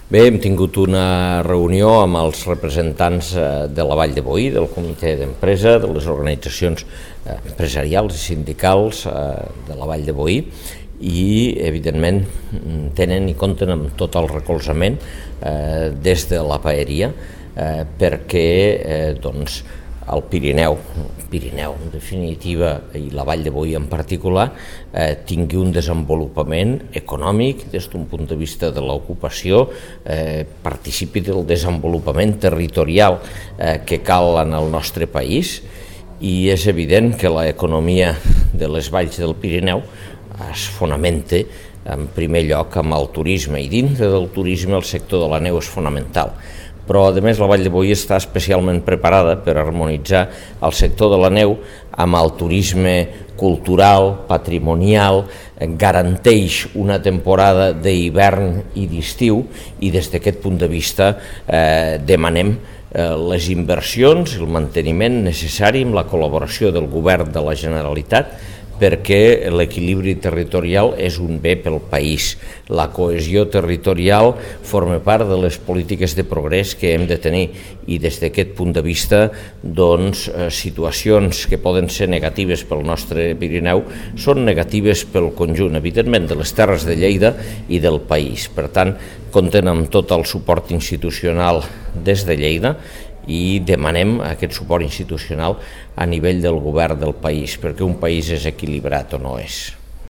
Bé, hem tingut una reunió amb els representants de la Vall de Boí, del comitè d'empresa, de les organitzacions empresarials i sindicals de la Vall de Boí, i evidentment tenen i compten amb tot el recolzament des de la paeria perquè el Pirineu en definitiva i la Vall de Boí en particular tingui un desenvolupament econòmic des d'un punt de vista de l'ocupació, participi del desenvolupament territorial que cal en el nostre país, i és evident que l'economia de les valls del Pirineu es fonamenta en primer lloc amb el turisme, i dintre del turisme el sector de la neu és fonamental. Però a més la Vall de Boí està especialment preparada per harmonitzar el sector de la neu amb el turisme cultural, patrimonial, garanteix una temporada d'hivern i d'estiu, i des d'aquest punt de vista demanem les inversions, el manteniment necessari amb la col·laboració del Govern de la Generalitat, perquè l'equilibri territorial és un bé pel país. La cohesió territorial forma part de les polítiques de progrés que hem de tenir, i des d'aquest punt de vista situacions que poden ser negatives pel nostre Pirineu són negatives pel conjunt, evidentment, de les terres de Lleida i del país. Per tant, compten amb tot el suport institucional des de Lleida, i demanem aquest suport institucional a nivell del govern del país, perquè un país és equilibrat o no és.